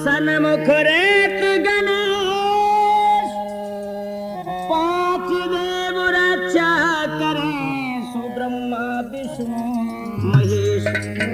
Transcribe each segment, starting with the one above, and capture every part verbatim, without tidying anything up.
सन्मुख रेत गणेश, पांच देव रक्षा करें, सुब्रह्मा विष्णु महेश।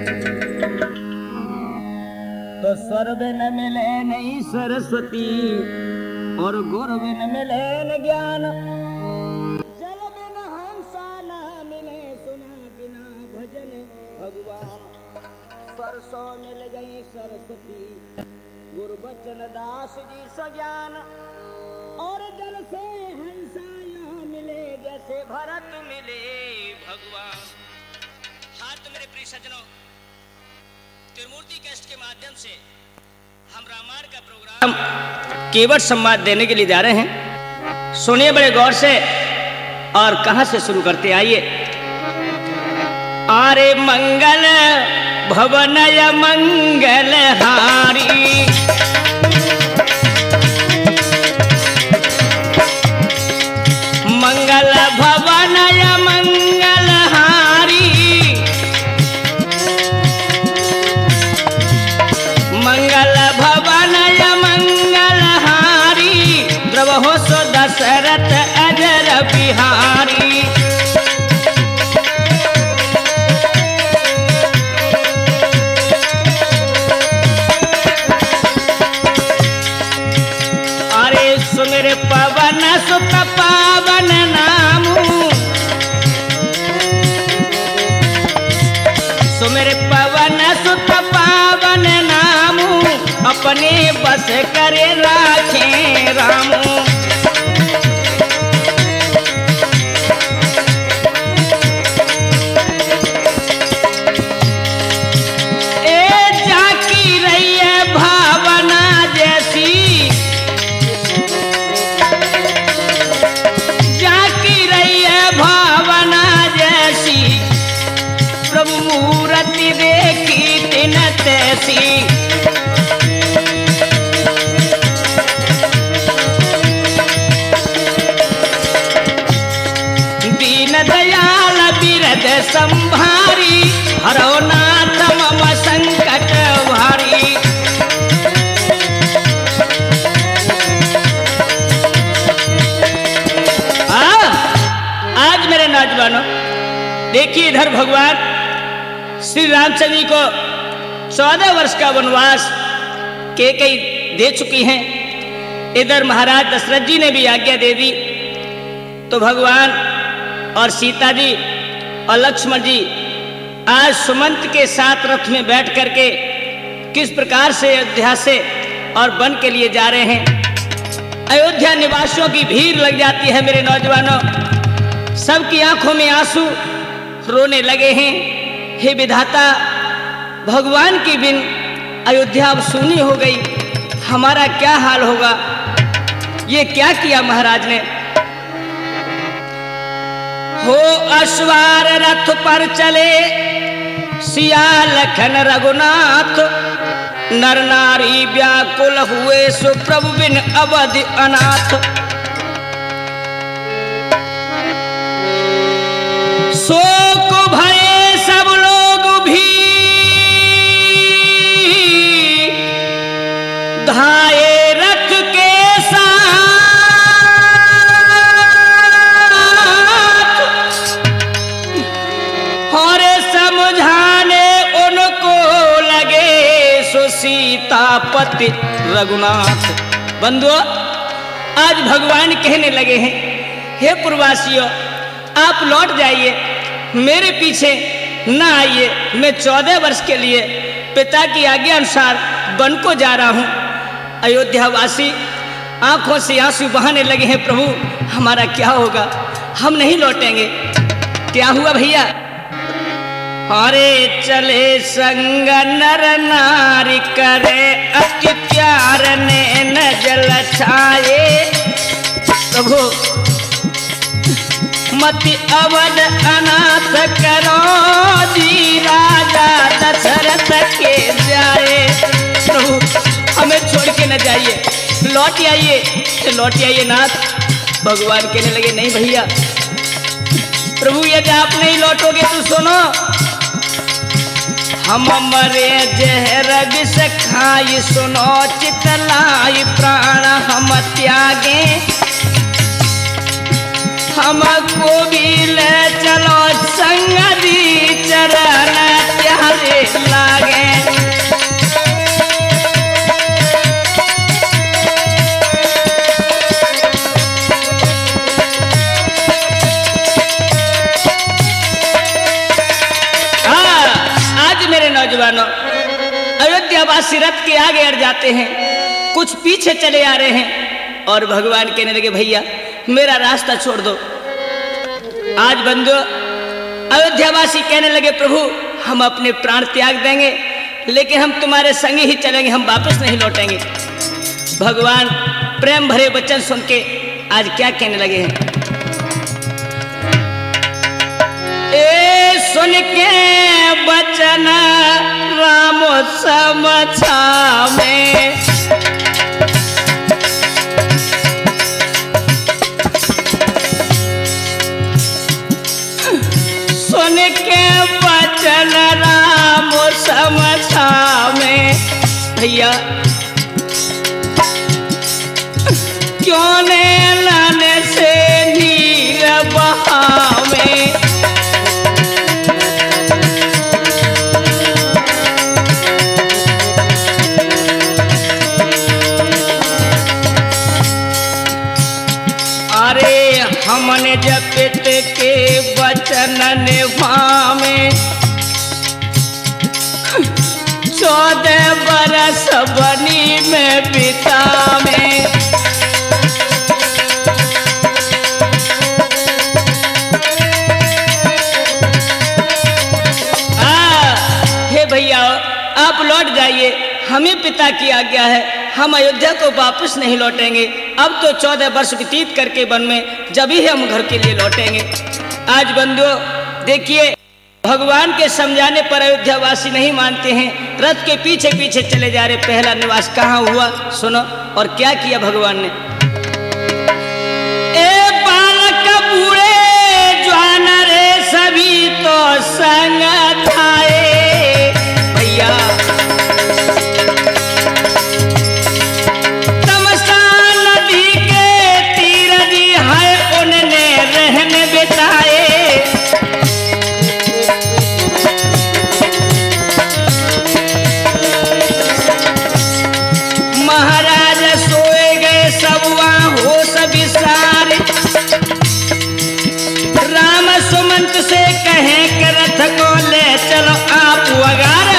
तो स्वर बिन मिले नहीं सरस्वती, और गुर बिन मिले न ज्ञान, जल बिन हंसा न मिले, सुना बिना भजन भगवान। सरसों मिल गई सरस्वती, गुरु बचन दास जी सज्ञान, और जल से हंसा यहाँ मिले, जैसे भरत मिले भगवान। हाँ तो मेरे प्रिय सज्जनों, त्रिमूर्ति कैस्ट के माध्यम से हम रामायण का प्रोग्राम केवट संवाद देने के लिए जा रहे हैं। सुनिए बड़े गौर से, और कहां से शुरू करते आइए। आरे मंगल भवनय मंगल हारी, मंगल भवनय मंगल हारी, मंगल भवनय मंगल हारी, द्रवहो सो दशरथ अजर बिहारी। सुमिर पवन सुत पावन नामू, सुमिर पवन सुत पावन नामू, अपने बस करे राखे रामू। ए जाकी रही है भावना जैसी, भावना जैसी, प्रभु मूर्ति देखी तिन तैसी। दीन दयाल बिरद संभारी, हरो नाथ मम संकट भारी। आज मेरे नौजवानों देखिए, इधर भगवान श्री रामचंद्र जी को चौदह वर्ष का वनवास कैकेयी दे चुकी हैं। इधर महाराज दशरथ जी ने भी आज्ञा दे दी। तो भगवान और सीता जी और लक्ष्मण जी आज सुमंत के साथ रथ में बैठ करके किस प्रकार से अयोध्या से और वन के लिए जा रहे हैं। अयोध्या निवासियों की भीड़ लग जाती है मेरे नौजवानों, सबकी आंखों में आंसू, रोने लगे हैं। हे विधाता, भगवान की बिन अयोध्या अब सूनी हो गई, हमारा क्या हाल होगा। ये क्या किया महाराज ने। हो अश्वार रथ पर चले, सिया लखन रघुनाथ, नर नारी व्याकुल हुए, सुप्रभु बिन अवधि अनाथ। शोक भये सब लोग भी, धाये रथ के साथ, और समझाने उनको लगे, सो सीतापति रघुनाथ। बंधुओं, आज भगवान कहने लगे हैं, हे पुरवासियों, आप लौट जाइए, मेरे पीछे न आइए। मैं चौदह वर्ष के लिए पिता की आज्ञा अनुसार वन को जा रहा हूँ। अयोध्यावासी आंखों से आंसू बहाने लगे हैं, प्रभु हमारा क्या होगा, हम नहीं लौटेंगे। क्या हुआ भैया। अरे चले संग नर नारी, करे अति प्यार नैन जल छाए। प्रभु मति अवध अनाथ करो, जी राजा दशरथ के जाए। प्रभु हमें छोड़ के न जाइए, लौट आइए, लौट आइए नाथ। भगवान कहने लगे, नहीं भैया, प्रभु यदि आप नहीं लौटोगे तो सुनो, हम मरे जहर विष खाई सुनो चितलाई प्राण हम त्यागे हमको भी ले चलो संगदी चरण प्यारे लागे। नौजवानों, अयोध्या वासी रथ के आगे अड़ जाते हैं, कुछ पीछे चले आ रहे हैं और भगवान कहने लगे भैया मेरा रास्ता छोड़ दो। आज बंधु अयोध्या वासी कहने लगे प्रभु हम अपने प्राण त्याग देंगे लेकिन हम तुम्हारे संग ही चलेंगे, हम वापस नहीं लौटेंगे। भगवान प्रेम भरे वचन सुन के आज क्या कहने लगे हैं, ए सुन के वचन राम समझावे सुन के वचन राम समझावे भैया क्यों ने लाने से नीर बहावे। हमने जपित के वचन निभावे चौदह बरस बनी में बितावे। हे भैया आप लौट जाइए, हमें पिता की आज्ञा है, हम अयोध्या को वापस नहीं लौटेंगे। अब तो चौदह वर्ष व्यतीत करके वन में जब ही हम घर के लिए लौटेंगे। आज बंधुओं देखिए भगवान के समझाने पर अयोध्या वासी नहीं मानते हैं, रथ के पीछे पीछे चले जा रहे। पहला निवास कहाँ हुआ सुनो और क्या किया भगवान ने। ए बालक बूढ़े जवान रे सभी तो संग थाए भैया से कहे कि रथ को ले चलो आप वगार।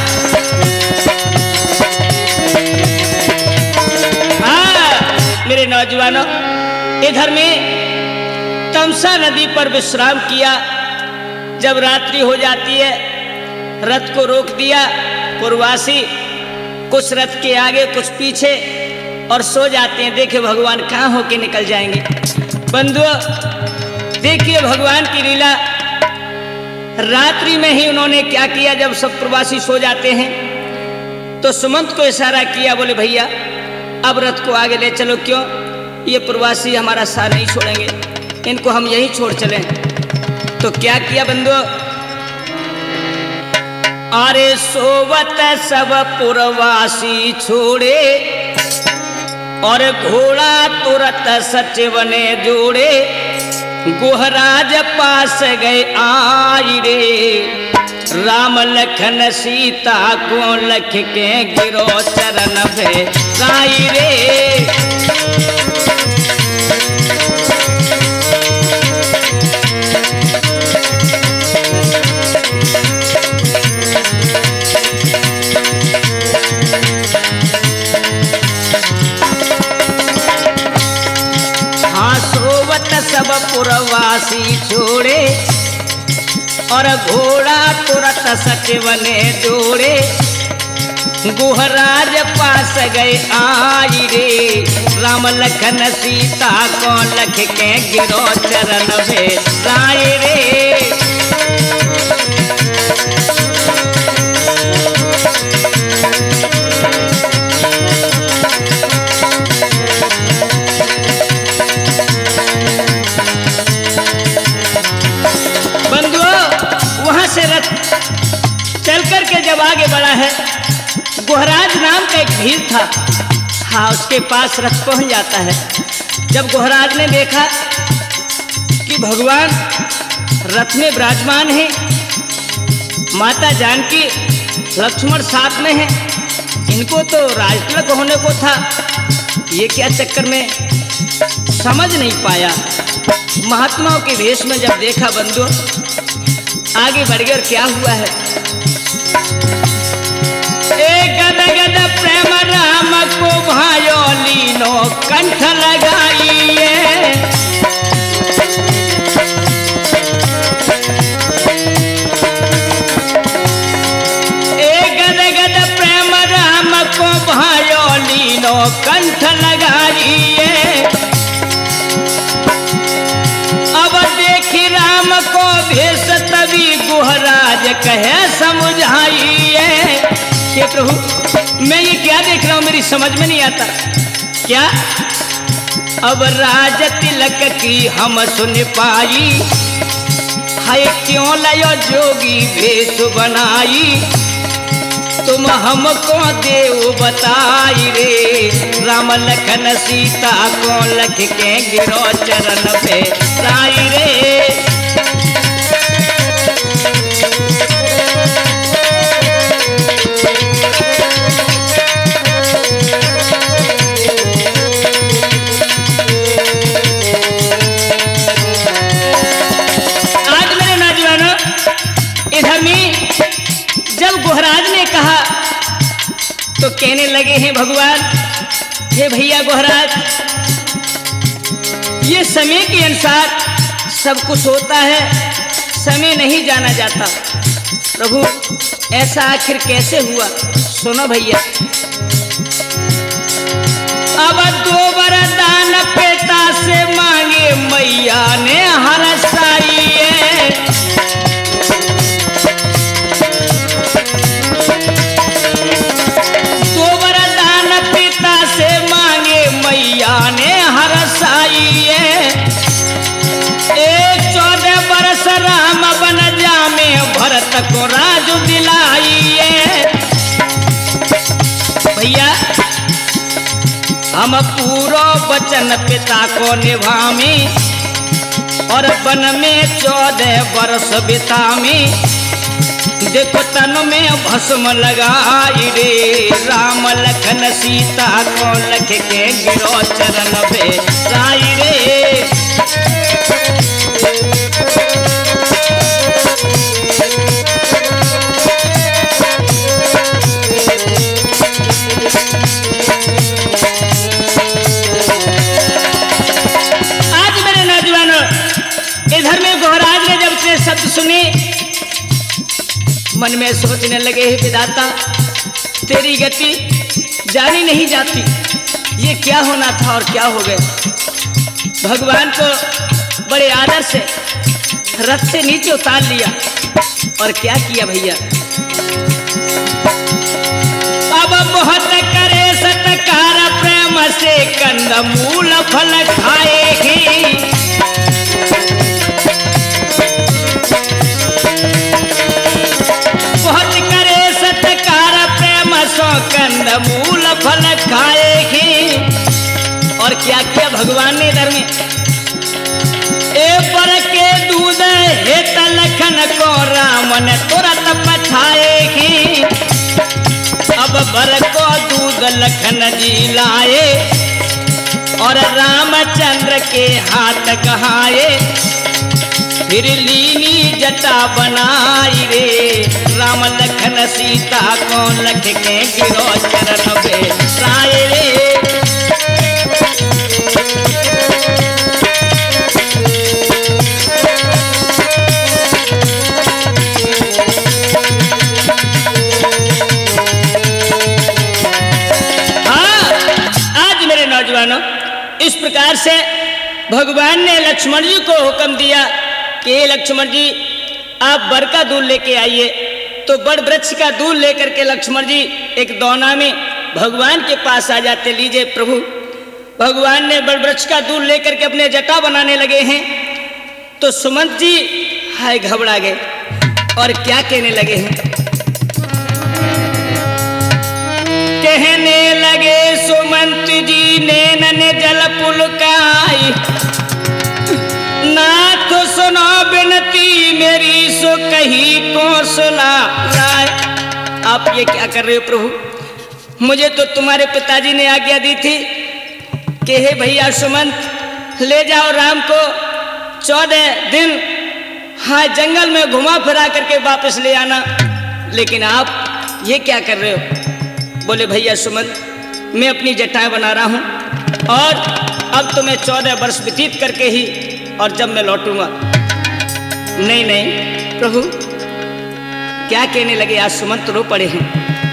हाँ मेरे नौजवानों, इधर में तमसा नदी पर विश्राम किया। जब रात्रि हो जाती है रथ को रोक दिया पुरवासी, कुछ रथ के आगे कुछ पीछे और सो जाते हैं। देखिए भगवान कहाँ होके निकल जाएंगे। बंधुओं देखिए भगवान की लीला, रात्रि में ही उन्होंने क्या किया। जब सब प्रवासी सो जाते हैं तो सुमंत को इशारा किया, बोले भैया अब रथ को आगे ले चलो। क्यों, ये प्रवासी हमारा साथ नहीं छोड़ेंगे, इनको हम यहीं छोड़ चलें। तो क्या किया बंधुओं, अरे सोवत सब पुरवासी छोड़े और घोड़ा तुरत सचिव ने जोड़े। गुहराज पास गए आई रे राम लखन सीता को लख के गिरो चरण पे साई रे। सब पुरवासी छोड़े और घोड़ा तुरत सचिव ने जोड़े। गुहराज पास गए आई रे राम लखन सीता को लख के गिरो चरण पे साई रे। जब आगे बढ़ा है, गुहराज नाम का एक भील था, हाँ उसके पास रथ पहुंच जाता है। जब गुहराज ने देखा कि भगवान रथ में विराजमान है, माता जानकी लक्ष्मण साथ में है, इनको तो राजतिलक होने को था, ये क्या चक्कर में समझ नहीं पाया। महात्माओं के वेश में जब देखा बंधु, आगे बढ़ गया और क्या हुआ है। एक गद गद प्रेम राम को भायो लीनो कंठ लगाइए, एक गद गद प्रेम राम को भायो लीनो कंठ लगाइए। अब देखी राम को भेष तभी गुहराज कहे समझाइए। हे प्रभु, मैं ये क्या देख रहा हूं, मेरी समझ में नहीं आता। क्या अब राज तिलक की हम सुन पाई, हाय क्यों लयो जोगी भेष बनाई, तुम हमको देव बताई रे। राम लखन सीता को लख के गिरो चरण पे राई रे। आज मेरे नौजवानों, इधर में जब गुहराज ने कहा तो कहने लगे हैं भगवान, हे भैया गुहराज, ये समय के अनुसार सब कुछ होता है, समय नहीं जाना जाता। प्रभु ऐसा आखिर कैसे हुआ, सुनो भैया। अब दो वरदान पिता से मांगे मैया ने हरसाइए, दो वरदान पिता से मांगे मैया ने हरसाइए। एक चौदह बरस राम बन जामे भरत को राज दिलाइए। भैया हम पूरा वचन पिता को निभामी और वन में चौदह वर्ष बितामी, देखो तन में भस्म लगाई रे। राम लखन सीता को लख के गिरो चरण पे राई रे। आज मेरे नौजवानों, इधर में गुहराज ने जब से शब्द सुने, मन में सोचने लगे, हे विधाता, तेरी गति जानी नहीं जाती, ये क्या होना था और क्या हो गया। भगवान को बड़े आदर से रथ से नीचे उतार लिया और क्या किया भैया। अब बहुत करे सत्कार प्रेम से कंद मूल फल खाएगी, बहुत करे सत्कार प्रेम सो कंद मूल फल खाएगी। और क्या किया भगवान ने इधर में, ए पर के दूध हेत लखन को राम ने तुरंत पठाएगी। अब बर को दूध लखन जी लाए और रामचंद्र के हाथ कहाए, फिर लीनी जटा बनाई रे। राम लखन सीता को लख के गिरो चरण पे राय रे। नौजवानों, इस प्रकार से भगवान ने लक्ष्मण जी को हुक्म दिया कि लक्ष्मण जी आप बर का दूध लेके आइए। तो बड़ वृक्ष का दूध लेकर के लक्ष्मण जी एक दौना में भगवान के पास आ जाते। लीजिए प्रभु, भगवान ने बड़ वृक्ष का दूध लेकर के अपने जटा बनाने लगे हैं। तो सुमंत जी हाय घबरा गए और क्या कहने लगे हैं। कहने लगे सुमंत जी नैनन जल पुलकाई, नाथ सुनो बिनती मेरी सो कही को सुना राय। आप ये क्या कर रहे हो प्रभु? मुझे तो तुम्हारे पिताजी ने आज्ञा दी थी कि हे भैया सुमंत ले जाओ राम को चौदह दिन हाँ जंगल में घुमा फिरा करके वापस ले आना, लेकिन आप ये क्या कर रहे हो? बोले भैया सुमंत मैं अपनी जटाएं बना रहा हूँ और अब तो मैं चौदह वर्ष व्यतीत करके ही और जब मैं लौटूंगा। नहीं नहीं प्रभु क्या कहने लगे? आज सुमंत रो पड़े हैं।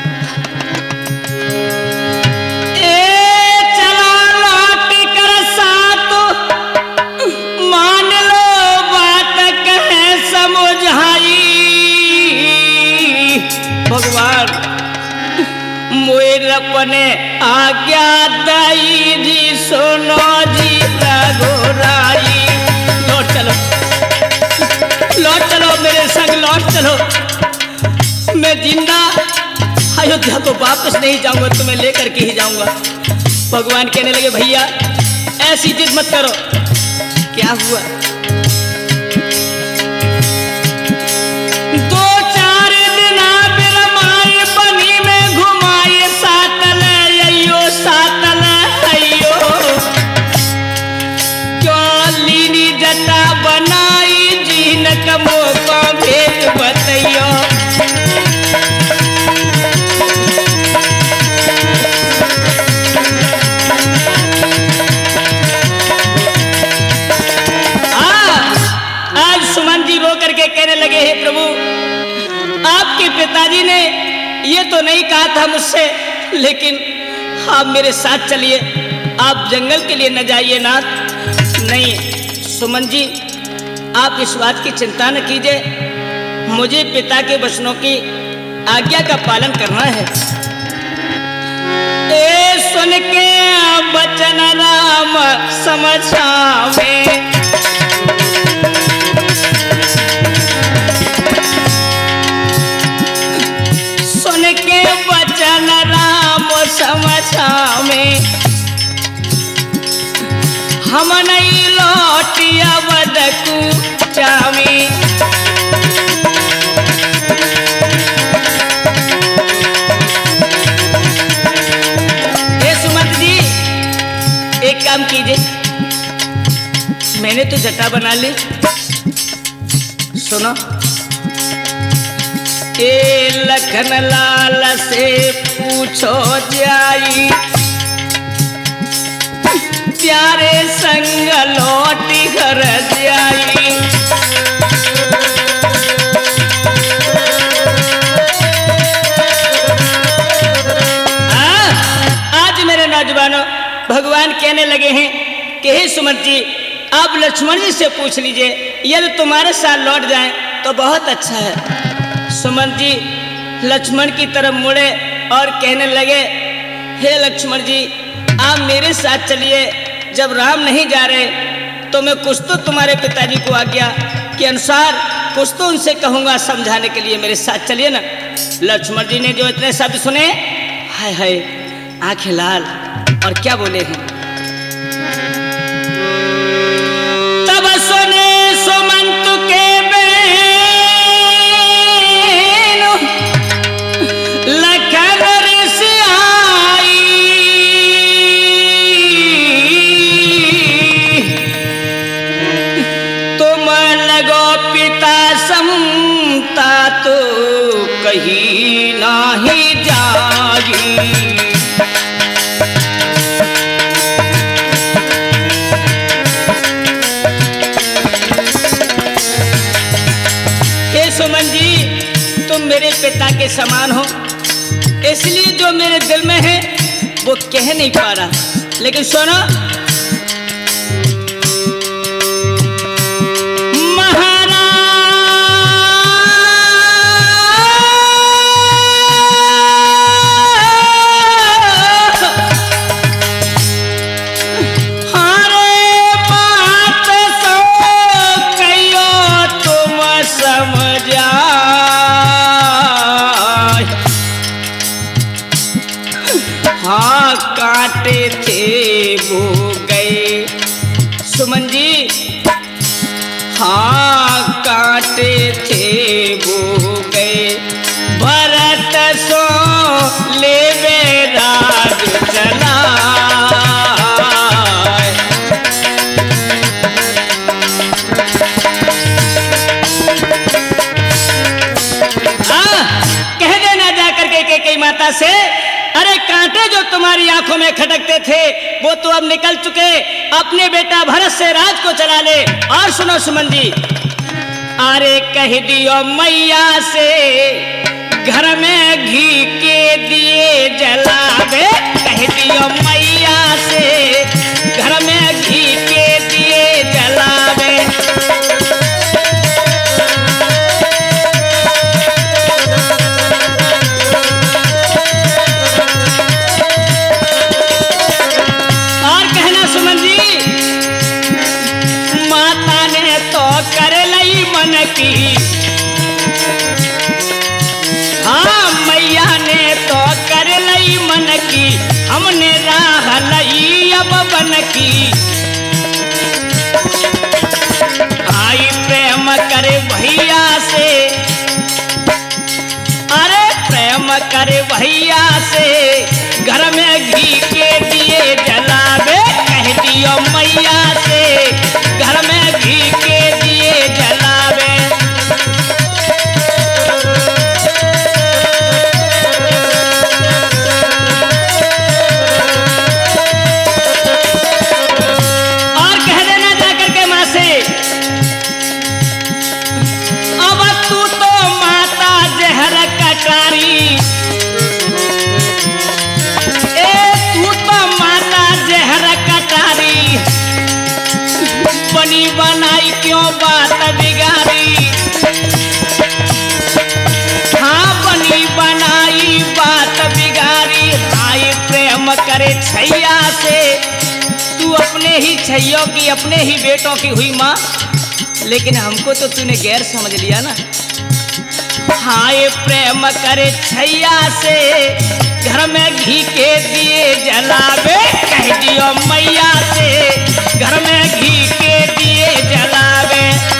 ए चला लौट कर साथ मान लो बात कहे समझाई, भगवान मोर अपने आज्ञा दाई जी सुनो जी रघुराई। लौट चलो लौट चलो मेरे संग लौट चलो, मैं जिंदा अयोध्या को वापस नहीं जाऊंगा, तुम्हें लेकर के ही जाऊंगा। भगवान कहने लगे भैया ऐसी जिद मत करो। क्या हुआ? दो चार दिन बिरमाए बनी में घुमाए सातल अयो सातल अयो, क्यों लीनी जटा बनाई जीन कमो का भेद बतैयो। कहने लगे हे प्रभु आपके पिताजी ने ये तो नहीं कहा था मुझसे, लेकिन आप मेरे साथ चलिए, आप जंगल के लिए न जाइए नाथ। नहीं सुमन जी आप इस बात की चिंता न कीजिए, मुझे पिता के वचनों की आज्ञा का पालन करना है। ए सुन के वचन राम समझावे, सुन के वचन राम समझावे, हम नहीं लौटिया बदकू चावी। हे सुमंत जी एक काम कीजिए, मैंने तो जटा बना ली, सुनो ए लखन लाल से पूछो जाई, प्यारे संग लौटी घर जाई। आज मेरे नौजवानों भगवान कहने लगे हैं कि हे सुमंत जी आप लक्ष्मण जी से पूछ लीजिए, यदि तुम्हारे साथ लौट जाएं तो बहुत अच्छा है। सुमंत जी लक्ष्मण की तरफ मुड़े और कहने लगे हे लक्ष्मण जी आप मेरे साथ चलिए, जब राम नहीं जा रहे तो मैं कुछ तो तुम्हारे पिताजी को आज्ञा के अनुसार कुछ तो उनसे कहूँगा समझाने के लिए, मेरे साथ चलिए ना। लक्ष्मण जी ने जो इतने शब्द सुने हाय हाय आंखें लाल, और क्या बोले हैं? तब सुने सुमंत के बेन लखन ऋषि आई, तुम लगो पिता समता तो कहीं नहीं जाई। सुमन जी तुम मेरे पिता के समान हो, इसलिए जो मेरे दिल में है वो कह नहीं पा रहा, लेकिन सुनो कांटे थे वो गए, भरत सो लेवे राज चला। कह देना जाकर के कैकेयी माता से, अरे कांटे जो तुम्हारी आंखों में खटकते थे वो तो अब निकल चुके, अपने बेटा भरत से राज को चला ले। और सुनो सुमन जी, अरे कह दियो मैया से घर में घी के दिए जलावे, कह दियो मैया से घर में घी के दिए जलावे। और कहना सुमन जी, माता ने तो कर लई मन की, हाँ मैया ने तो कर लई मन की, हमने राह लई अब बन की। आई प्रेम करे भैया से, अरे प्रेम करे भैया से घर में घी के दिए जलावे, कह दियो मैया से घर में घी के दिए जलावे। और कह देना जाकर के माँ से, अब तू तो माता जहर कटारी, ए तू तो माता जहर कटारी, बनी बनाई क्यों बात बिगाड़ी। हाँ बनी बनाई बात बिगाड़ी, आई प्रेम करे छैया से, तू अपने ही छैयों की अपने ही बेटों की हुई माँ, लेकिन हमको तो तूने गैर समझ लिया ना। हाय प्रेम करे छैया से घर में घी के दिए जलावे, कह दियो मैया से घर में घी के दिए जलावे।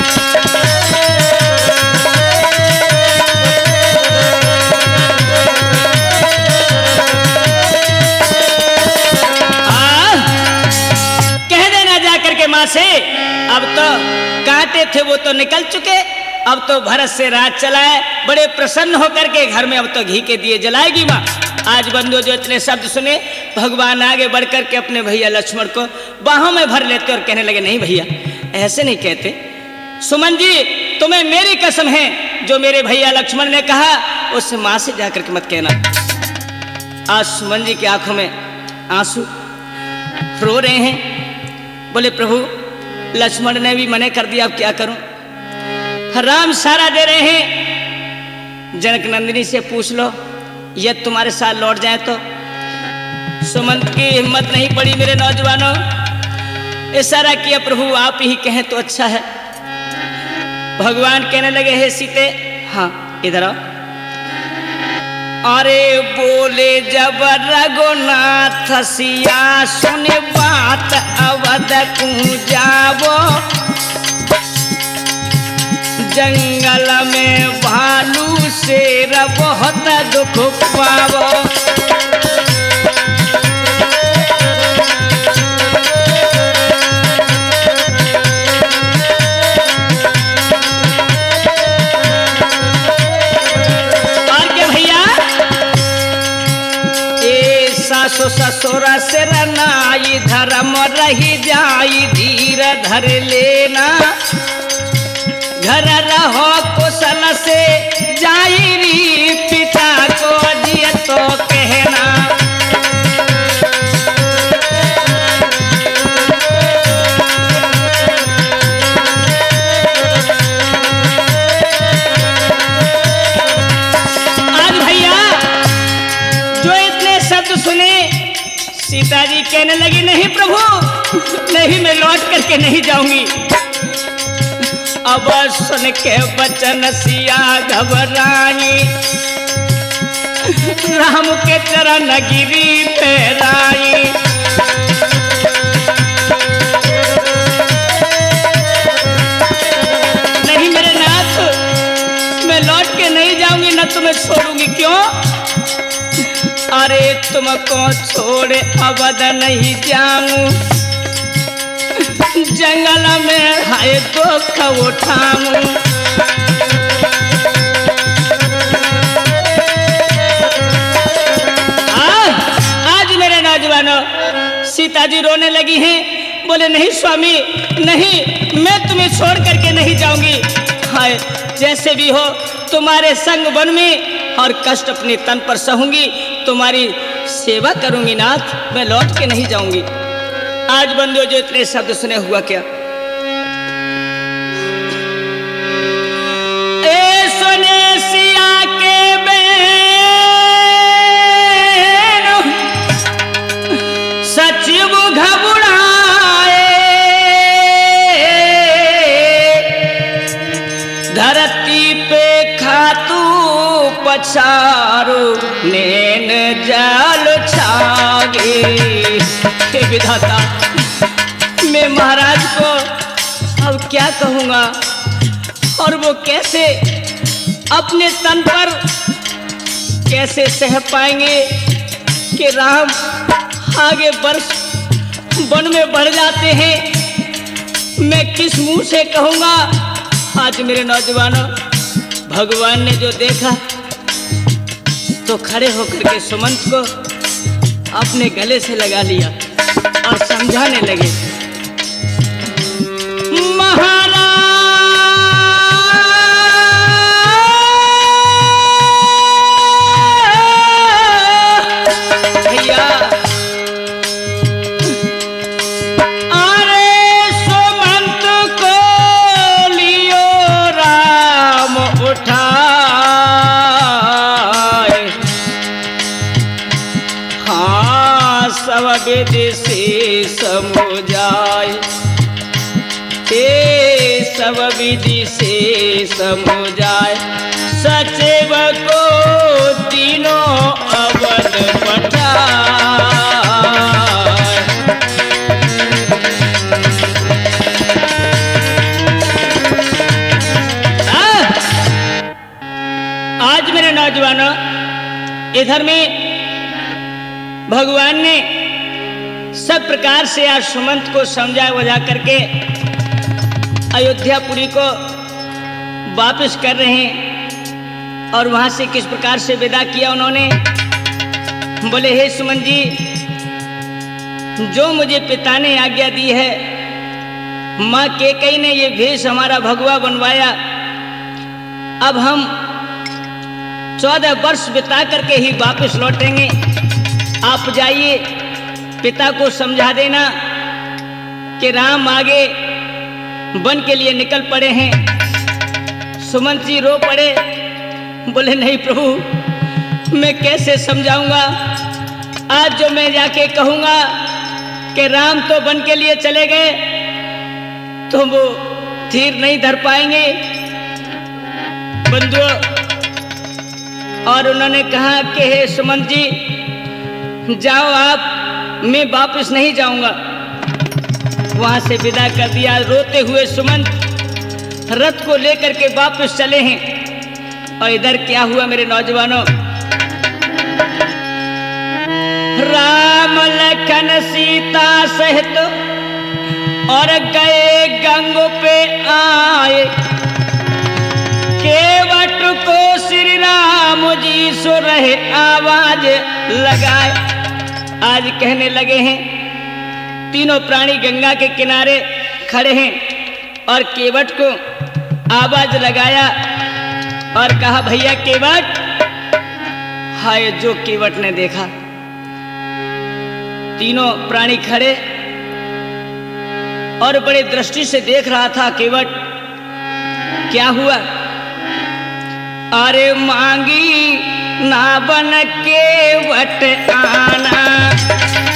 आ, कह देना जाकर के माँ से, अब तो कांटे थे वो तो निकल चुके, अब तो भरत से राज चलाए, बड़े प्रसन्न होकर के घर में अब तो घी के दिए जलाएगी माँ। आज बंधु जो इतने शब्द सुने, भगवान आगे बढ़कर के अपने भैया लक्ष्मण को बाहों में भर लेते और कहने लगे, नहीं भैया ऐसे नहीं कहते, सुमन जी तुम्हें मेरी कसम है, जो मेरे भैया लक्ष्मण ने कहा उस माँ से जाकर के मत कहना। आज सुमन जी की आंखों में आंसू रो रहे हैं, बोले प्रभु लक्ष्मण ने भी मना कर दिया, अब क्या करूं। राम सारा दे रहे हैं, जनक नंदिनी से पूछ लो यदि तुम्हारे साथ लौट जाए तो। सुमंत की हिम्मत नहीं पड़ी मेरे नौजवानों, इशारा किया प्रभु आप ही कहें तो अच्छा है। भगवान कहने लगे, हे सीते हाँ इधर आओ। अरे बोले जब रघुनाथ सिया सुने बात अवध को जावो, जंगल में भालू शेर बहुत दुख पावो। और क्या भैया, ए सासु ससुर सिर नाई धर्म रही जाई, धीर धर लेना घर रहो कुशल से जाई री, पिता को जिय तो कहना। आज भैया जो इतने शब्द सुने, सीता जी कहने लगी, नहीं प्रभु नहीं, मैं लौट करके नहीं जाऊंगी। अब सुन के बचन सिया घबराई, राम के चरण गिरी पैराई। नहीं मेरे लौट के नहीं जाऊंगी, न तुम्हें छोड़ूंगी। क्यों? अरे तुमको छोड़े अवध नहीं जाऊं, जंगल में हाय दुख उठाऊं। आज मेरे नौजवानों सीता जी रोने लगी हैं, बोले नहीं स्वामी नहीं, मैं तुम्हें छोड़ करके नहीं जाऊंगी। हाय जैसे भी हो तुम्हारे संग वन में और कष्ट अपने तन पर सहूंगी, तुम्हारी सेवा करूंगी नाथ, मैं लौट के नहीं जाऊंगी। आज बंधुओं जो इतने शब्द सुने हुआ क्या? ए सुने सिया के बैन सचिव घबराए, धरती पे खातू पछारू नैन जाल छागे। हे विधाता, मैं महाराज को अब क्या कहूँगा, और वो कैसे अपने तन पर कैसे सह पाएंगे कि राम आगे वर्ष वन में बढ़ जाते हैं। मैं किस मुंह से कहूँगा? आज मेरे नौजवानों भगवान ने जो देखा तो खड़े होकर के सुमंत को अपने गले से लगा लिया और समझाने लगे। महाराज भैया, अरे सुमंत को लियो राम उठाए, हाँ सब विधि से समुझाए, हे सब विधि से समुझाए, सचिव को तीनों अवध पठाए। आज मेरे नौजवानों इधर में भगवान ने सब प्रकार से आज सुमंत को समझा वजा करके अयोध्यापुरी को वापस कर रहे हैं। और वहां से किस प्रकार से विदा किया उन्होंने? बोले हे सुमंत जी, जो मुझे पिता ने आज्ञा दी है, माँ कैकेयी ने ये भेष हमारा भगवा बनवाया, अब हम चौदह वर्ष बिता करके ही वापस लौटेंगे। आप जाइए, पिता को समझा देना कि राम आगे वन के लिए निकल पड़े हैं। सुमंत जी रो पड़े, बोले नहीं प्रभु, मैं कैसे समझाऊंगा? आज जो मैं जाके कहूंगा कि राम तो वन के लिए चले गए, तो वो धीर नहीं धर पाएंगे। बंधुओं, और उन्होंने कहा कि हे सुमंत जी जाओ आप, मैं वापस नहीं जाऊंगा। वहां से विदा कर दिया। रोते हुए सुमंत रथ को लेकर के वापस चले हैं। और इधर क्या हुआ मेरे नौजवानों? राम लखन सीता सहित और गए गंगो पे आए, केवट को श्री राम जी सो रहे आवाज लगाए। आज कहने लगे हैं, तीनों प्राणी गंगा के किनारे खड़े हैं और केवट को आवाज लगाया और कहा भैया केवट। हाय जो केवट ने देखा, तीनों प्राणी खड़े और बड़े दृष्टि से देख रहा था केवट। क्या हुआ? अरे मांगी ना बन केवट आना,